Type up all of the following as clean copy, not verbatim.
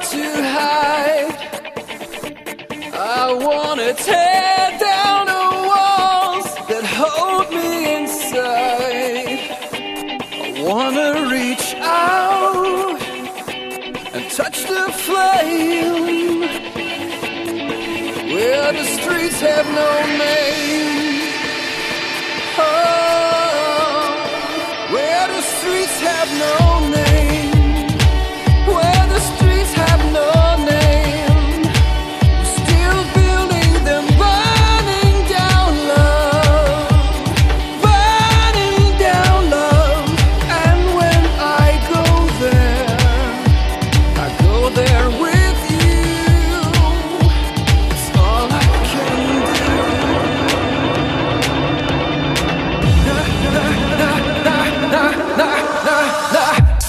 to hide. I wanna tear down the walls that hold me inside. I wanna reach out and touch the flame where the streets have no name. Oh, where the streets have no name. Where the streets have no name. We're still building them, burning down love. Burning down love. And when I go there with you. It's all I can do. Na, na, na, na, na, na, na, na.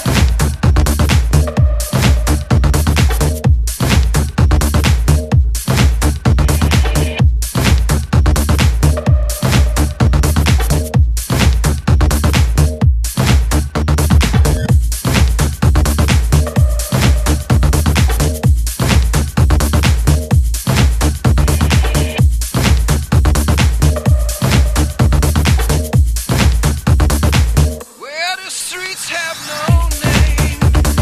Where the streets have no name.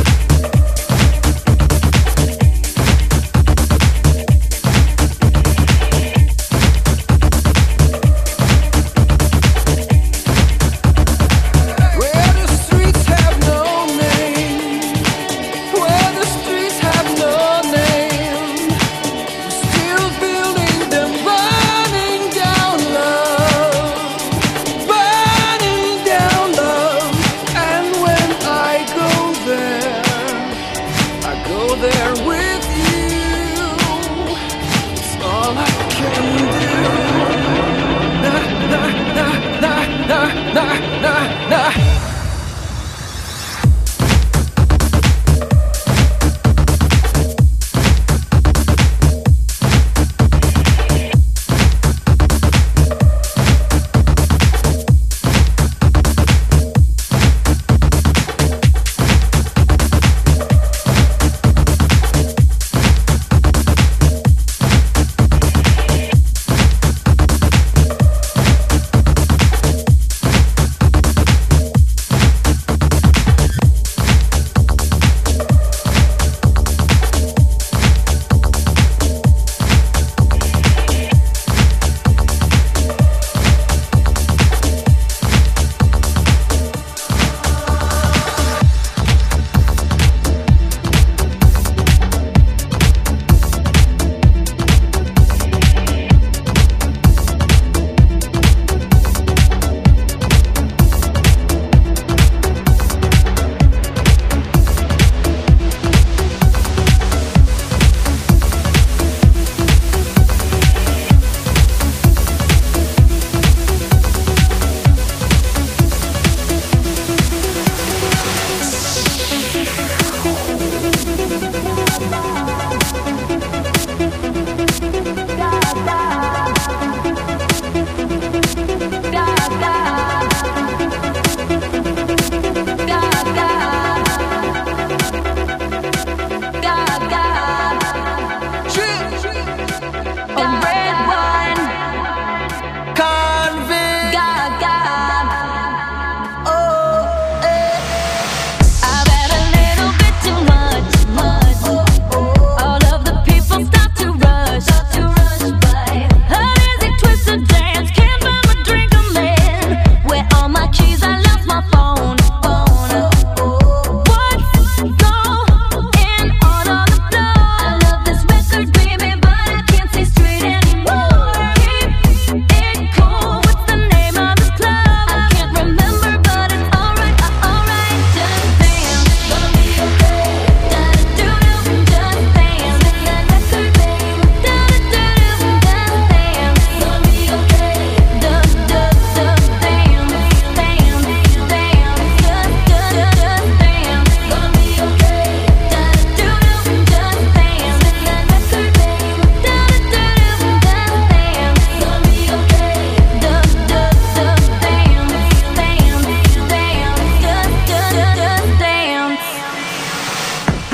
Where the streets have no name. Where the streets have no name. We're still building them, burning down love. Burning down love. And when I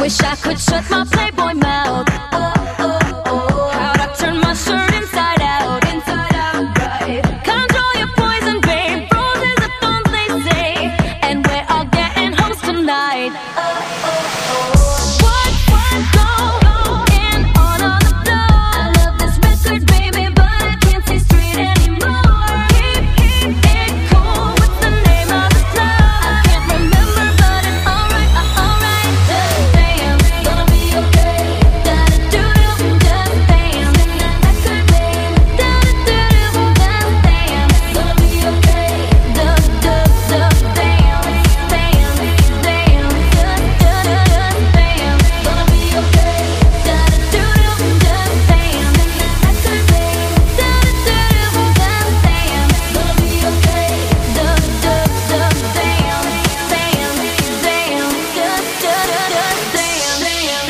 Wish I could shut my Playboy mouth. How'd I turn my shirt inside out? Inside out, right. Control your poison, babe. Roses are fun, they say. And we're all getting hoes tonight. What go in on the floor? I love this record, baby, but I can't see straight anymore. Keep it cool. What's the name of the club? I can't remember, but it's alright, alright. Just saying, gonna be okay. Da-da-doo-doo, just saying. In that record, babe. Da-da-doo-doo, just saying. Gonna be okay. Da-da-da, damn, damn, damn. Just da-da-da, damn. Gonna be okay. Da-da-doo-doo, just saying. In that record, babe. Da-da-doo-doo, just saying. Gonna be okay. Da-da-da, damn, damn, damn. Just da-da-da, damn, damn,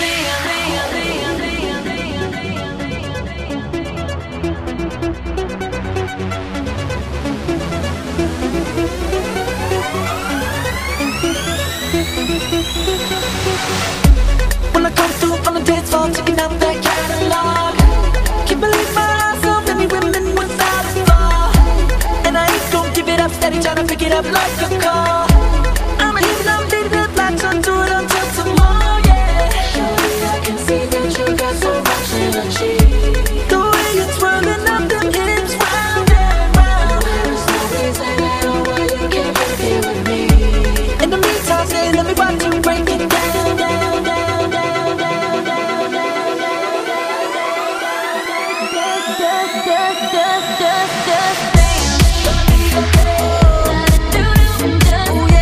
When I come through on the dance floor, checking out that catalog. Can't believe my eyes, so many women without a flaw. And I ain't gon' give it up, steady tryna pick it up like a call. I'm leaving, I'm leaving it black, so do it until tomorrow, yeah. Surely I can see that you got so much energy. The way you're twirling up them hips round and round. There's no reason at all why you can't break it with me. In the meantime, say, let me watch you break it down, down, down, down, down, down, down, down, down.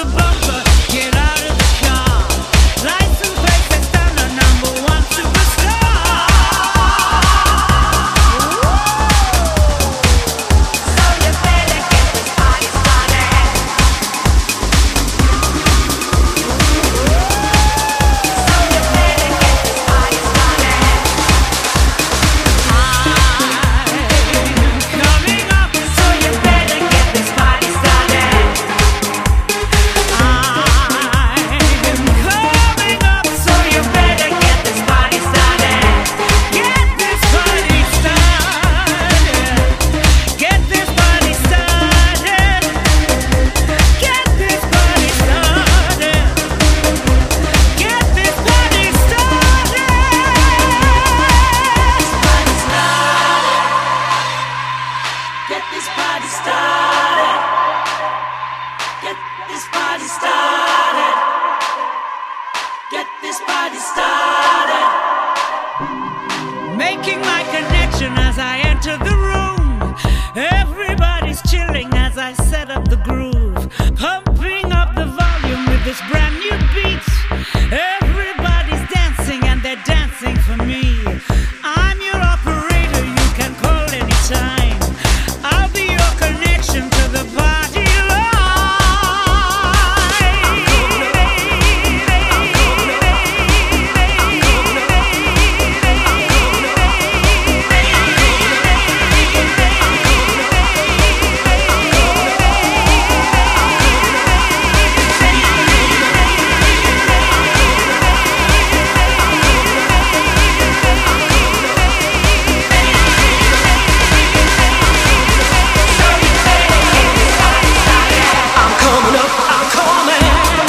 the bumper, get out of the car. License plate says I'm the number one superstar. So you better get this party started. So you better get this party started. I'm coming up, so you better get this party started. I'm coming up, so you better get this party started. Get this party started. Get this party started. Get this party started. Get this party started. Get this party started. Get this party started. Get this party started. Making my connection as I enter the room. Everybody's chilling as I set up the groove. Pumping up the volume with this brand new beat. Everybody's dancing and they're dancing for me. I'm your operator, you can call anytime. I'll be your connection to the party line. I'm coming up, I'm coming.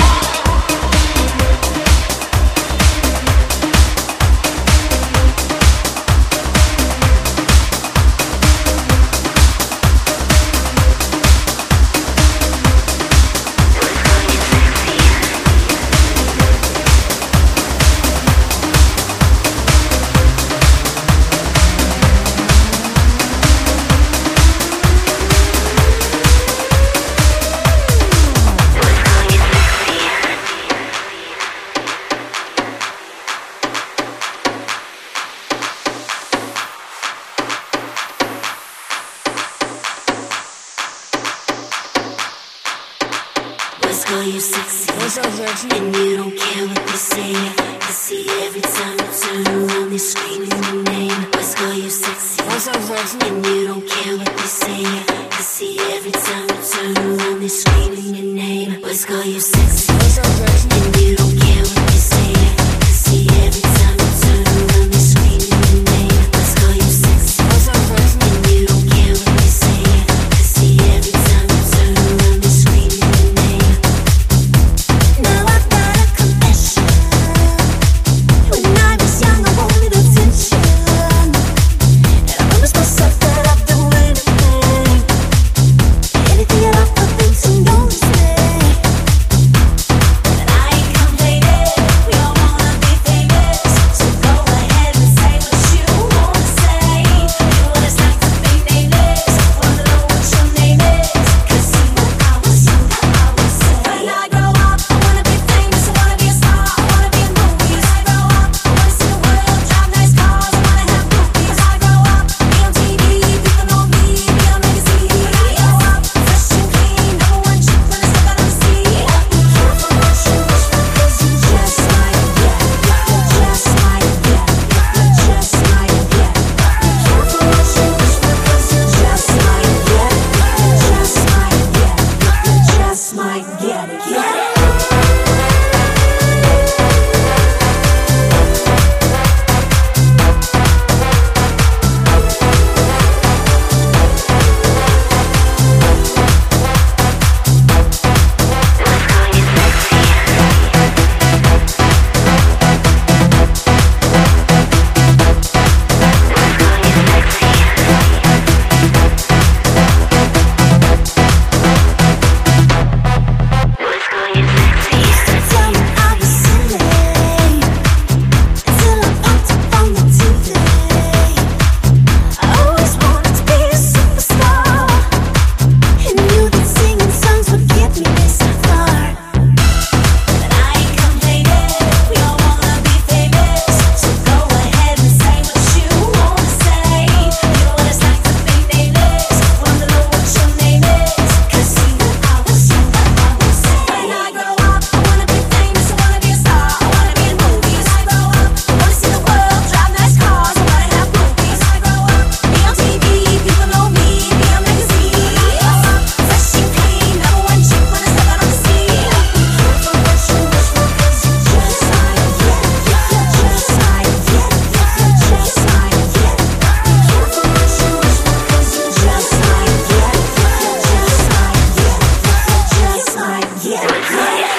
Let's call you sexy. And you don't care what they say. I see every time you turn around, they're screaming your name. Let's call you sexy. And you don't care what they say. I see every time you turn around, they're screaming your name. Let's call you sexy. And you don't care what they say. I see every time you turn around, they're screaming your name. Let's call you sexy. And you don't care what they say. I see every time you turn around, they're screaming your name. Now I've got a confession. When I was young, I wanted attention, and I promised myself that I'd do anything at all for things to notice me. But I ain't come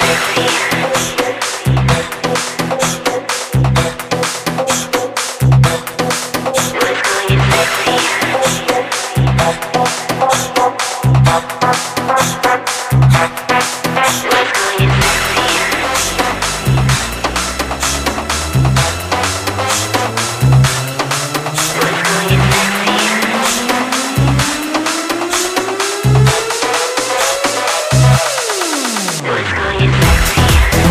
Let's go, you sexy.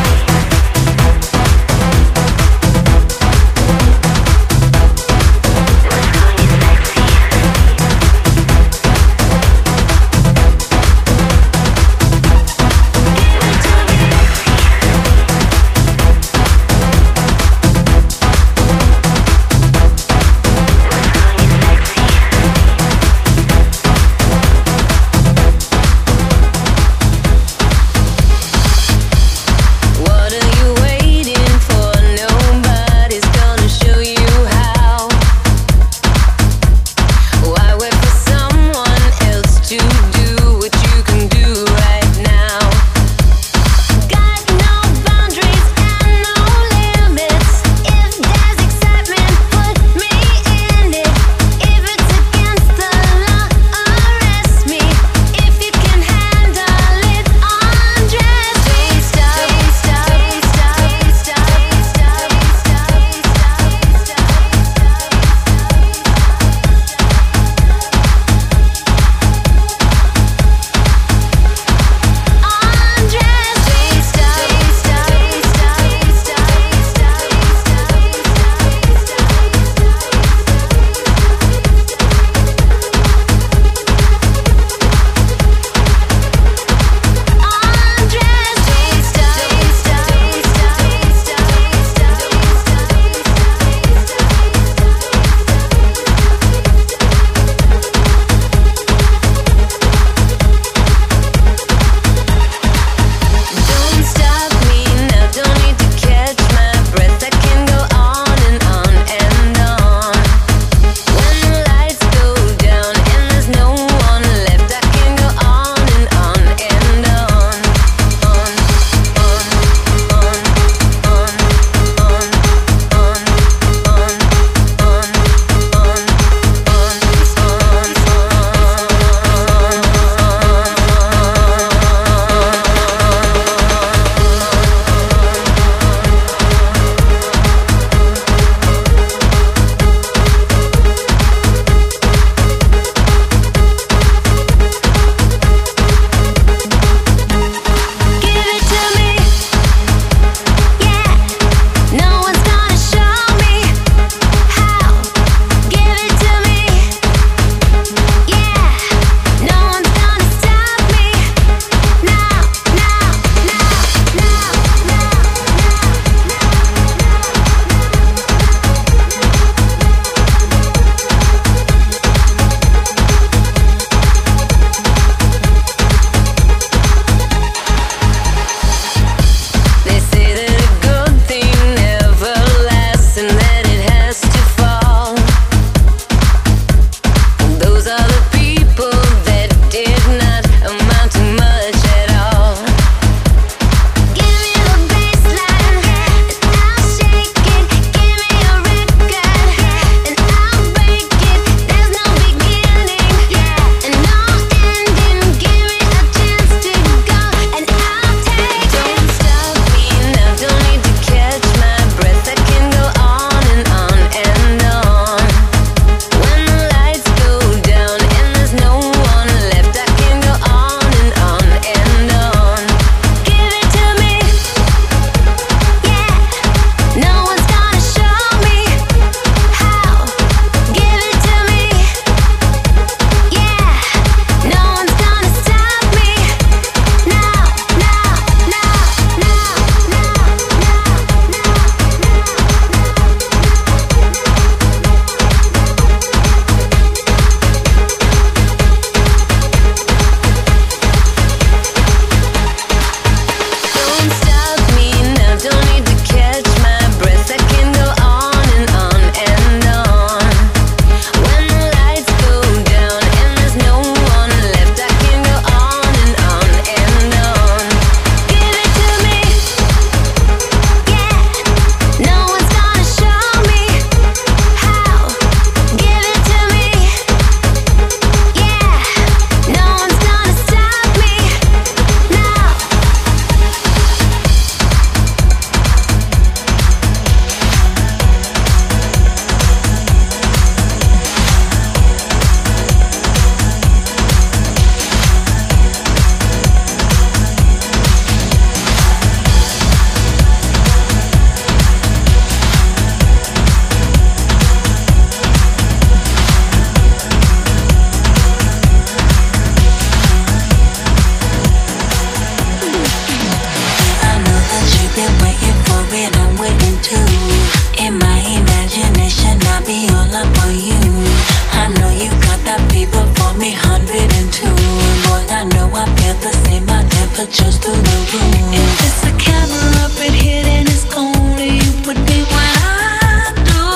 been waiting for it, I'm waiting too. In my imagination, I'll be all up on you. I know you got that fever for me, 102. Boy, I know I feel the same, my temperature's through the room. If it's a camera up in here, then it's only you put me when I do.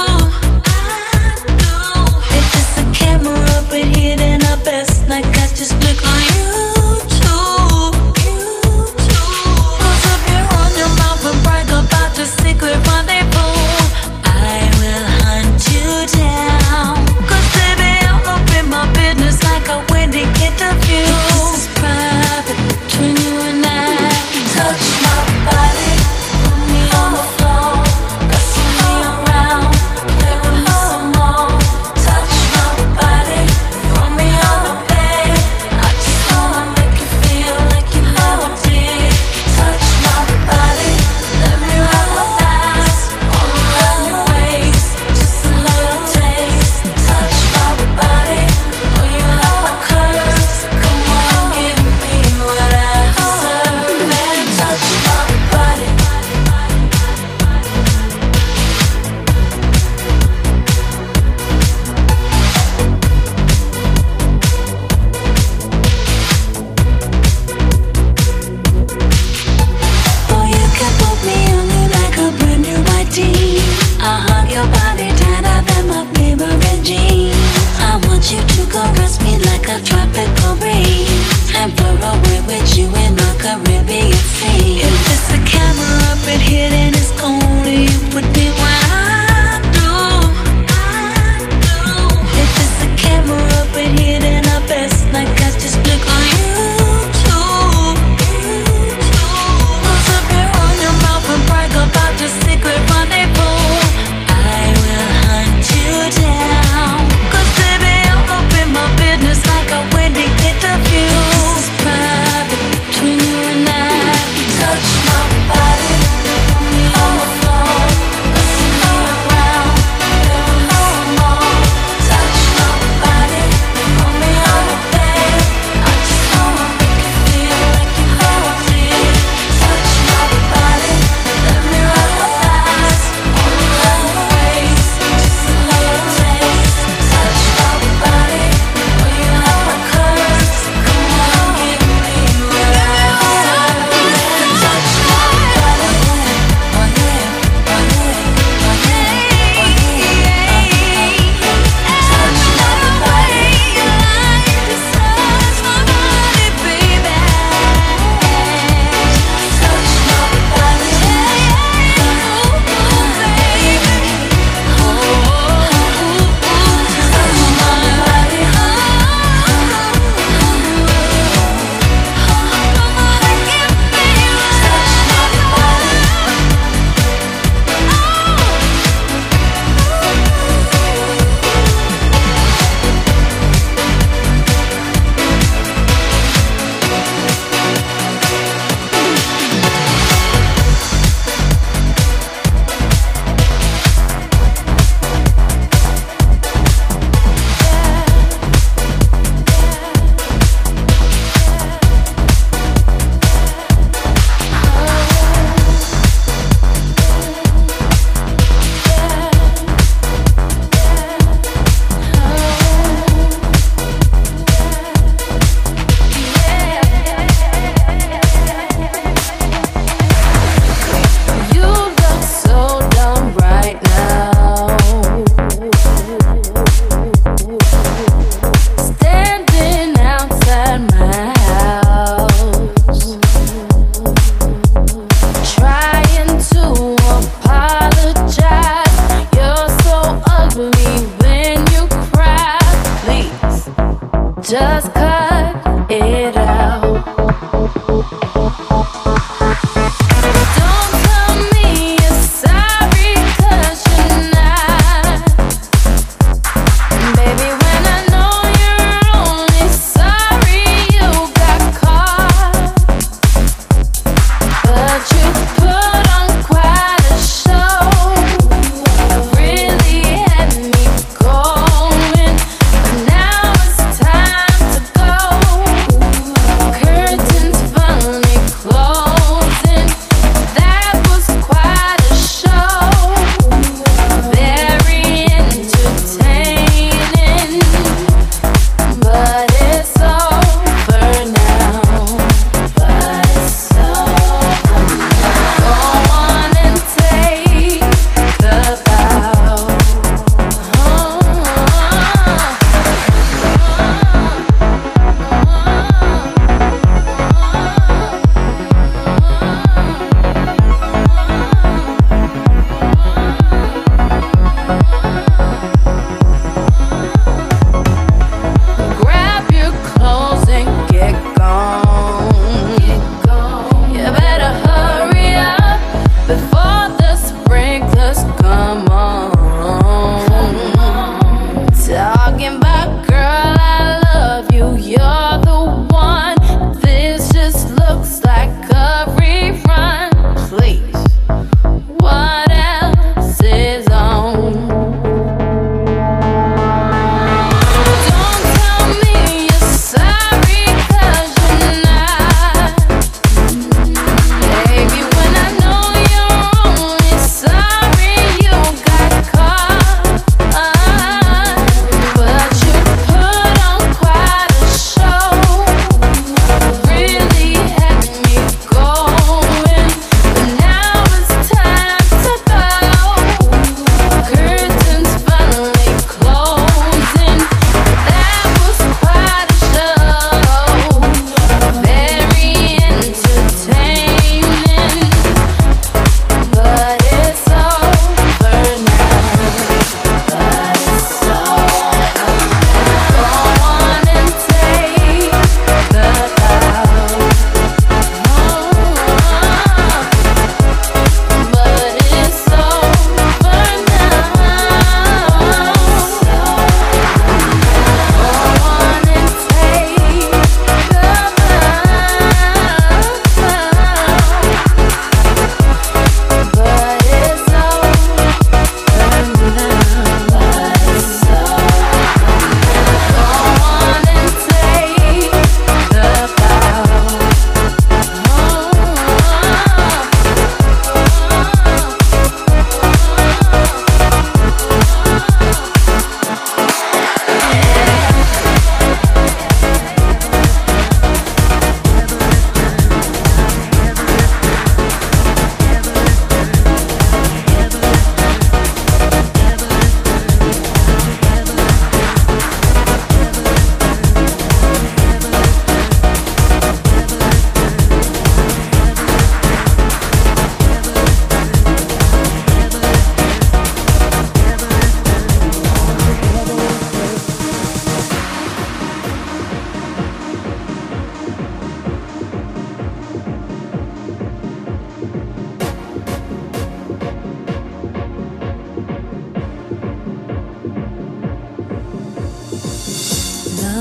If it's a camera up in here, then I best like I just click on YouTube. Cause if you run your mouth and brag about your secret rendezvous, I will hunt you down. Cause baby, I'm up in my business like a Wendy interview. This is private between you and I. Touch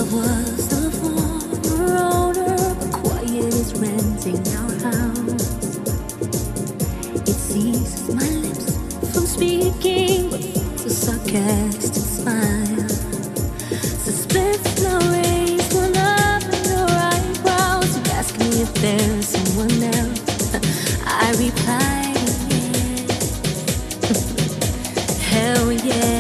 was the former owner, but quiet is renting our house. It seizes my lips from speaking, but it's a sarcastic smile. Suspense now raised one up in your eyebrows. You ask me if there's someone else. I replied, yeah. Hell yeah.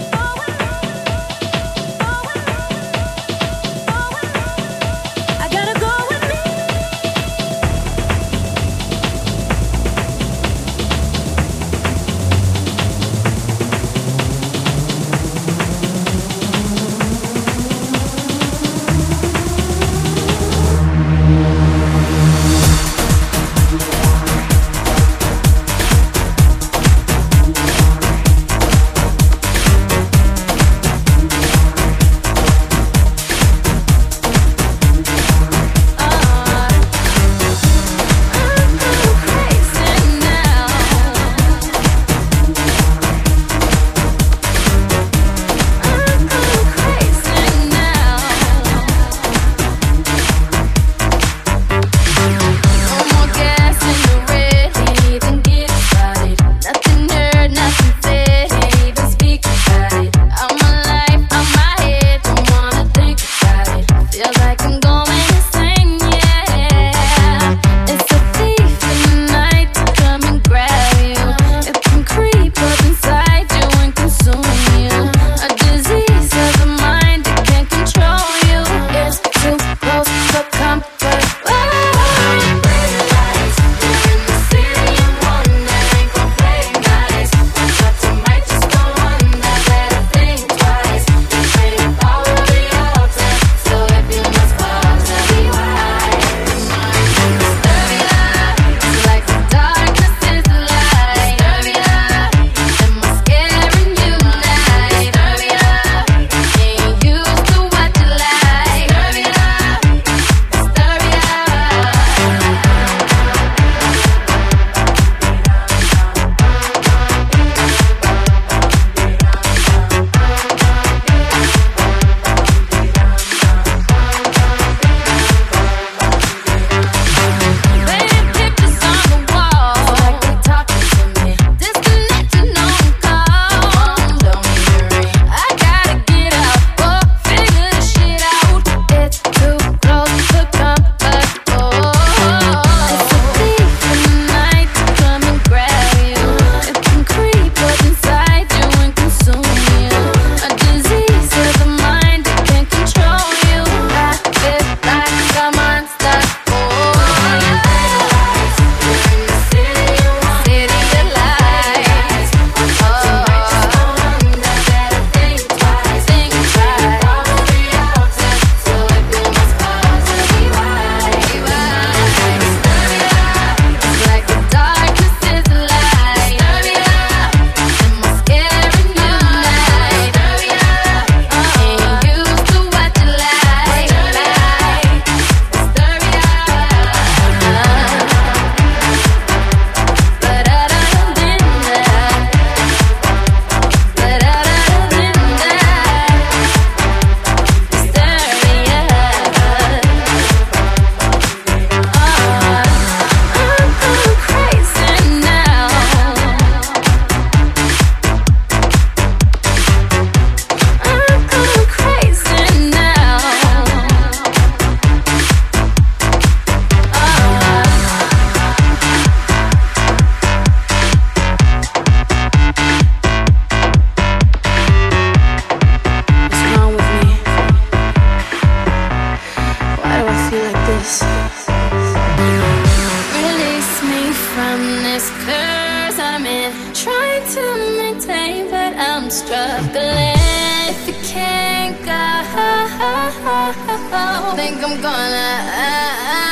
I gotta from this curse I'm in. Trying to maintain, but I'm struggling. If you can't go, think I'm gonna.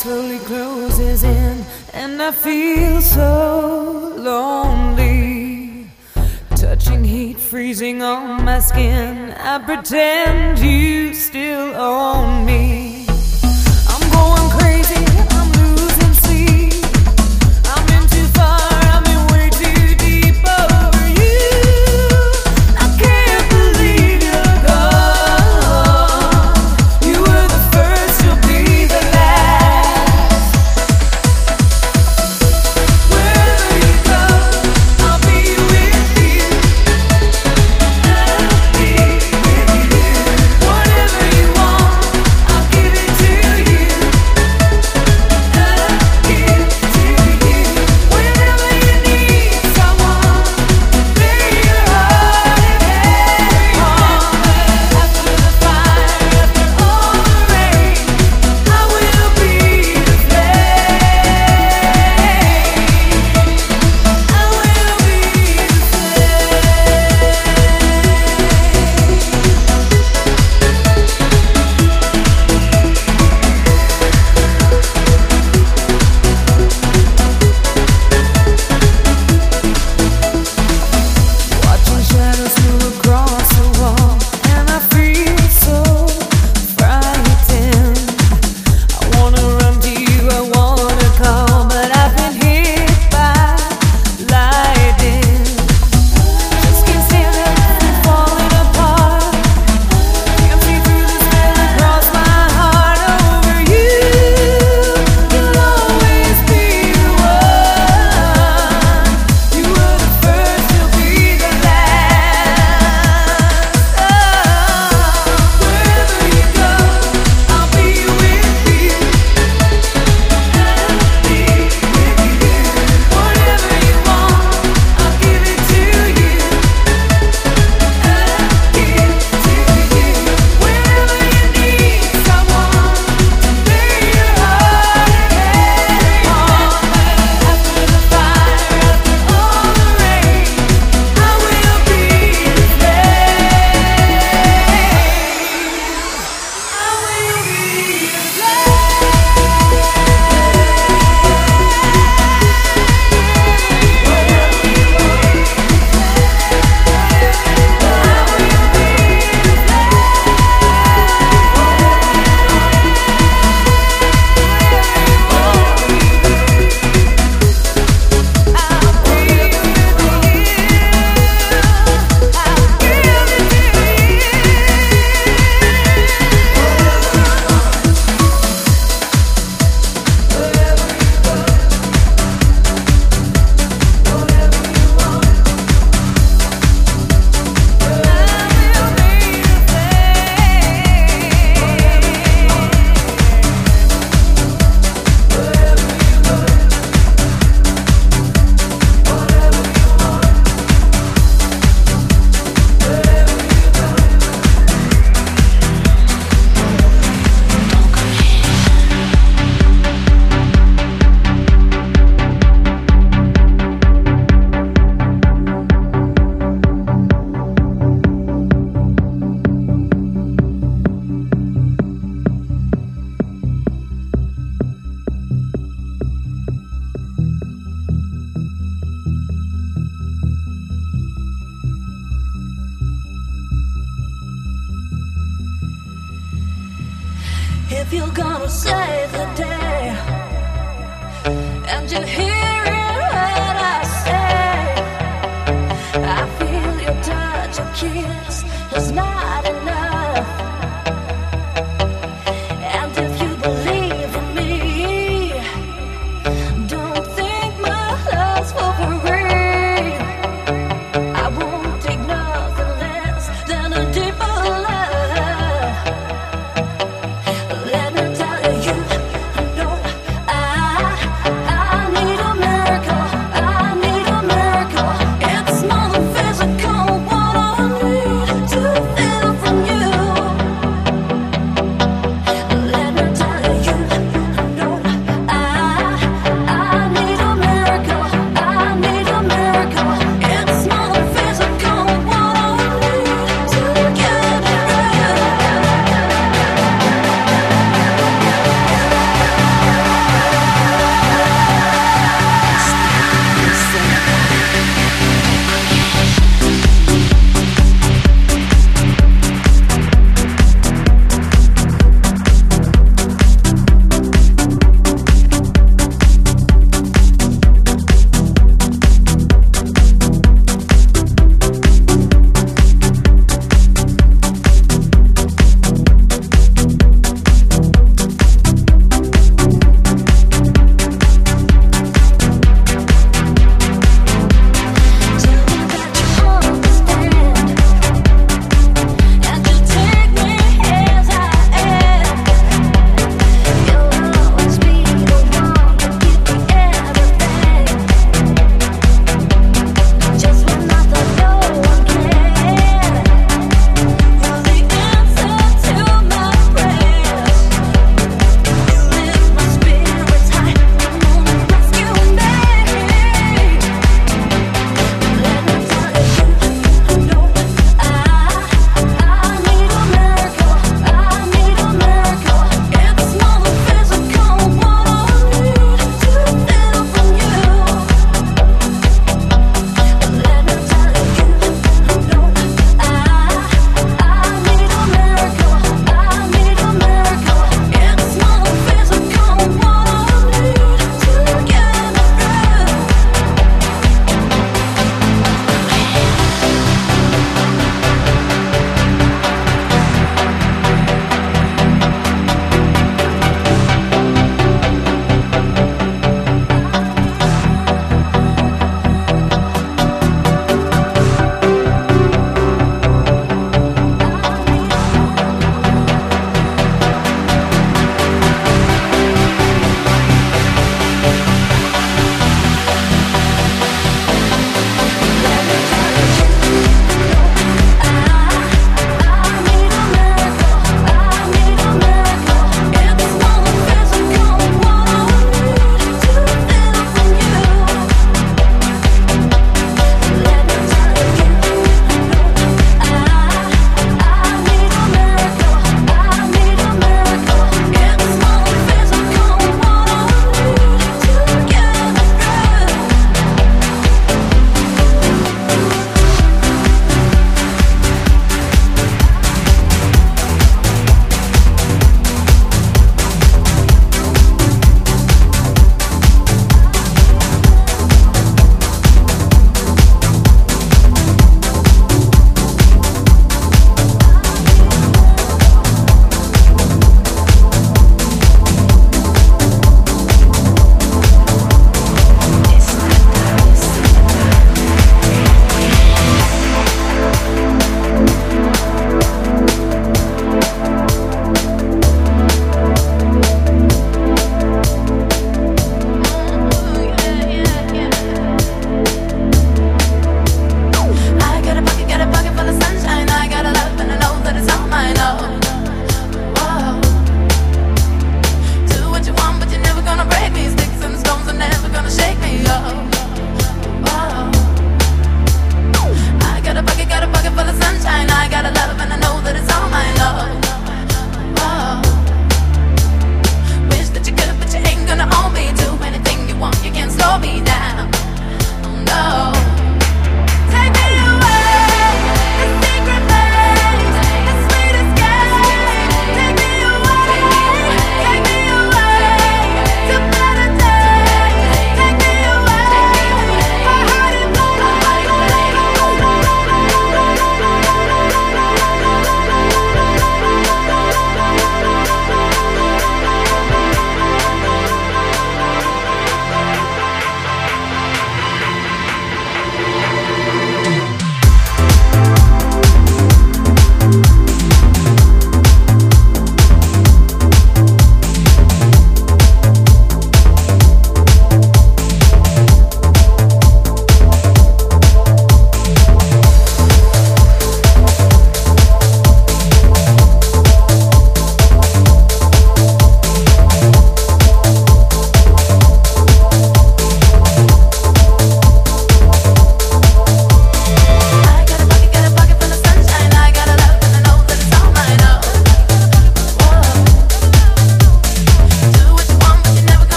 slowly closes in, and I feel so lonely. Touching heat freezing on my skin, I pretend you still own me. I'm going crazy, I'm losing sleep. I'm in too far, I'm in way too deep over you. I can't believe you're gone. You were the first, you'll be the last. Wherever you go, I'll be with you. I'll be with you. Whatever you want, I'll give it to you. I'll give it to you. Whenever you need someone, lay your heart and head on. After the fire, after all the rain, I will be the flame. I will be the Watching shadows move across the wall, and I feel so frightened. I wanna run to you, I wanna call, but I've been hit by lightning. Just can't stand it, I'm falling apart. Can't see through the spell across my heart over you. You'll always be the one. You were the first, you'll be the last. Wherever you go, I'll be with you. I'll be with you. Whatever you want, I'll give it to you. I'll give it to you. Whenever you need someone, lay your heart and head on. After the fire, after all the rain, I will be the flame. I will be the If you're gonna save the day, and you hear it when I say, I feel your touch, your kiss is not enough. And if you believe in me, don't think my love's for free. I won't take nothing less than a deeper love. Let me tell you, I know I need a miracle. I need a miracle. It's more than physical. What I need to feel.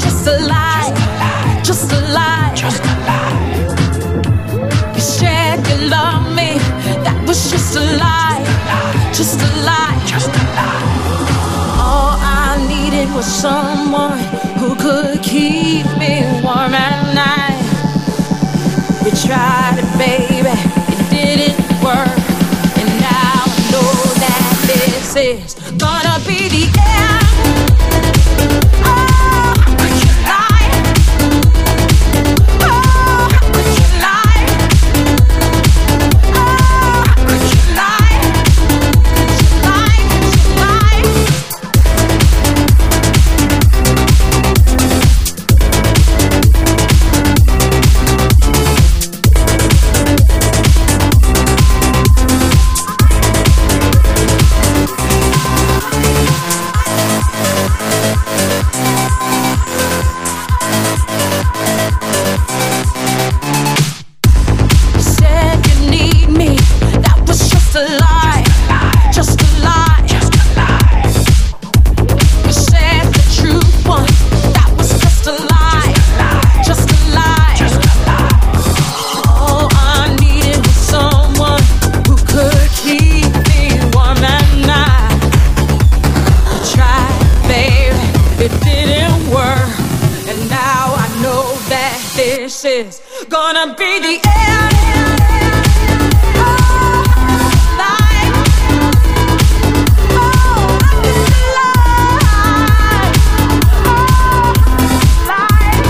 just a lie, just a lie. You said you love me, that was just a lie, just a lie. All I needed was someone who could keep me warm at night. We tried it, baby, it didn't work, and now I know that this is gonna be the end. Oh, could you lie? Oh, could you lie? Oh, could you lie? Could you lie? Could you lie? This is gonna be the end. Oh, life. Oh, this is life. Oh, life.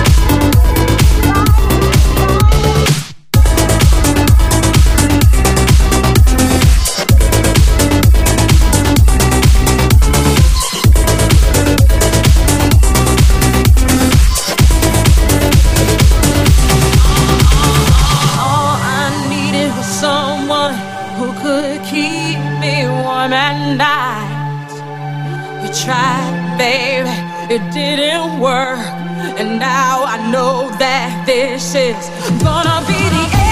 Tried, baby, it didn't work, and now I know that this is gonna be the end.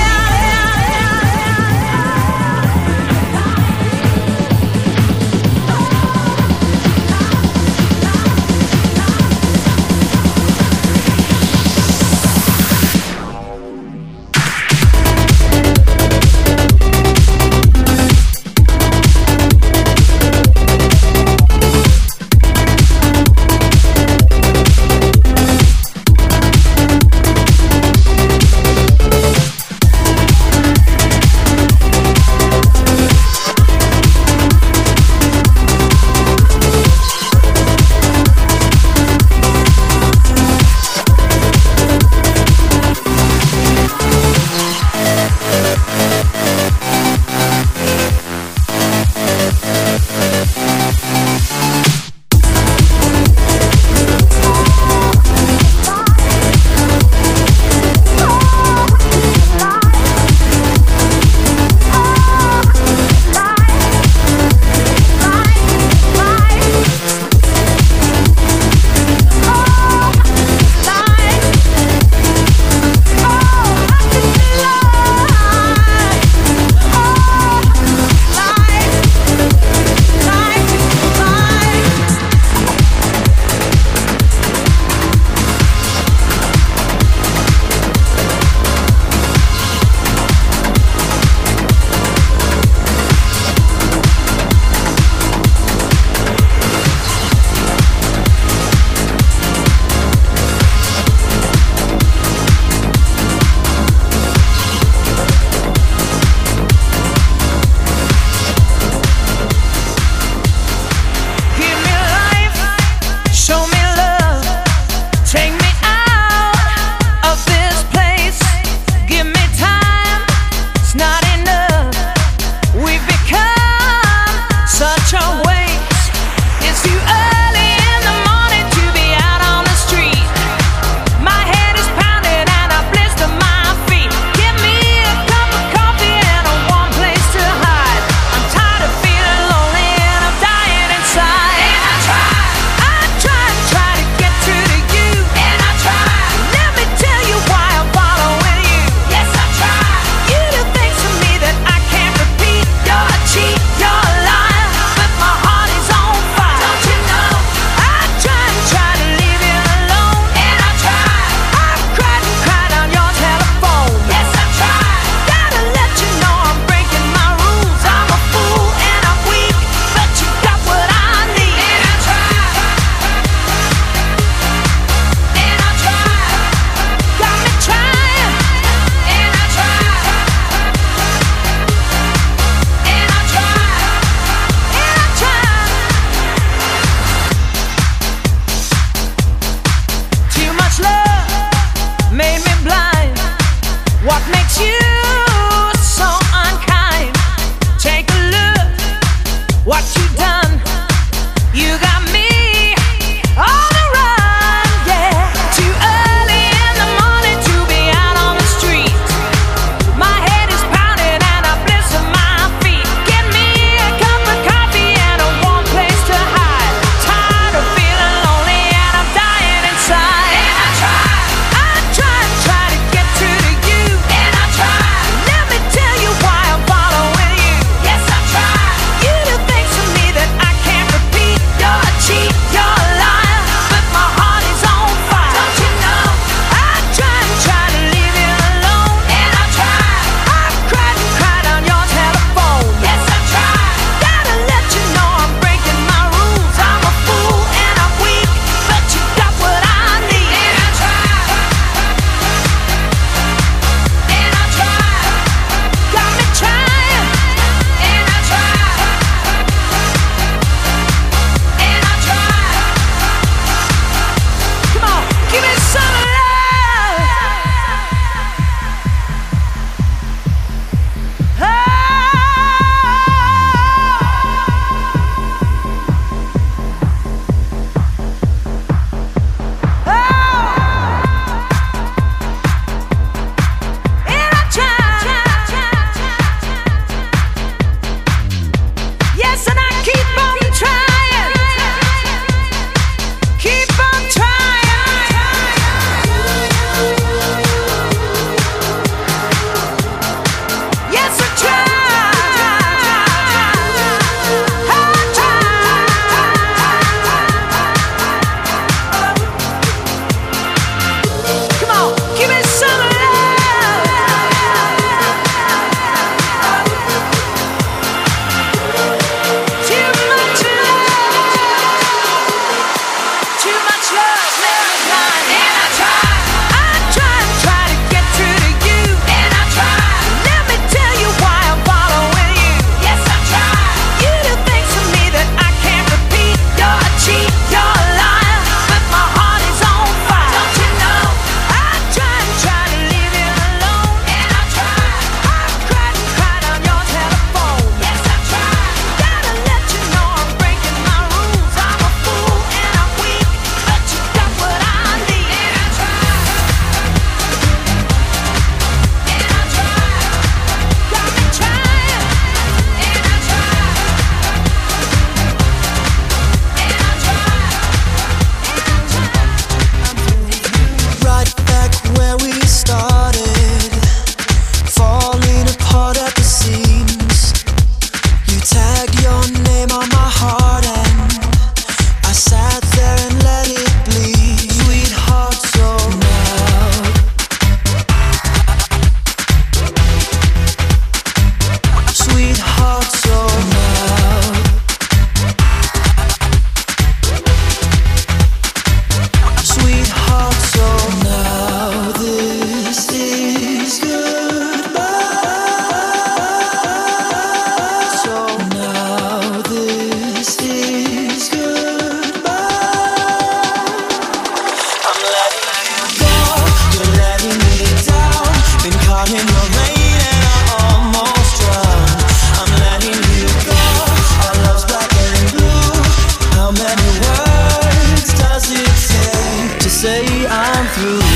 say I'm through.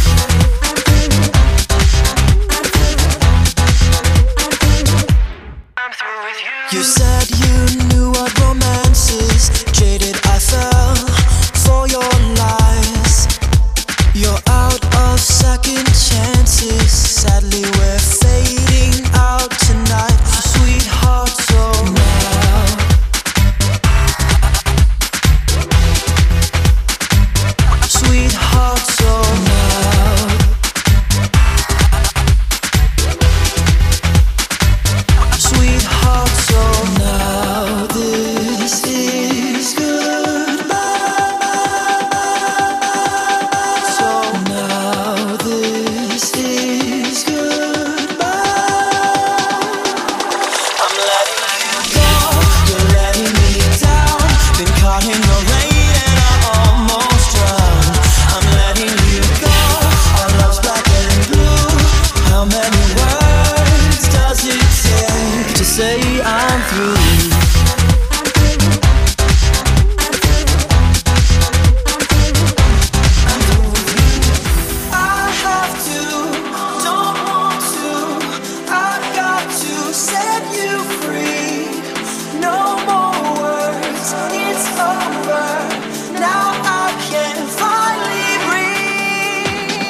You said you knew what romance is. Jaded, I fell for your lies. You're out of second chances. Sadly, we're fading out tonight. Sweetheart, so now. Sweetheart, so now. Sweetheart, so now this is goodbye. So now this is goodbye. I'm letting you go, you're letting me down. Been caught in the rain and I almost drowned. I'm letting you go, our love's black and blue. How many words does it take to say I'm through? I have to, don't want to. I've got to set you free. No more words, it's over. Now I can finally breathe.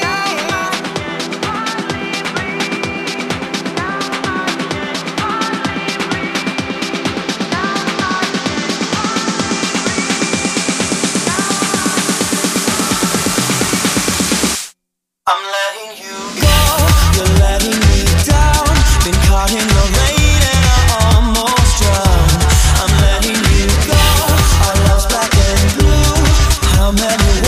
I'm letting you go, you're letting me down. Been caught in the rain and I almost drowned. I'm letting you go, our love's black and blue. How many